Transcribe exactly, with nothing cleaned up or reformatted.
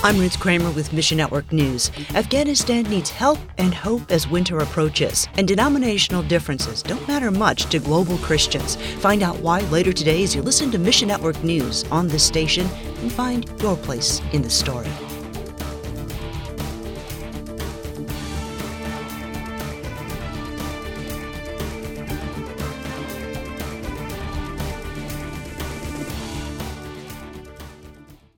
I'm Ruth Kramer with Mission Network News. Afghanistan needs help and hope as winter approaches, and denominational differences don't matter much to global Christians. Find out why later today as you listen to Mission Network News on this station and find your place in the story.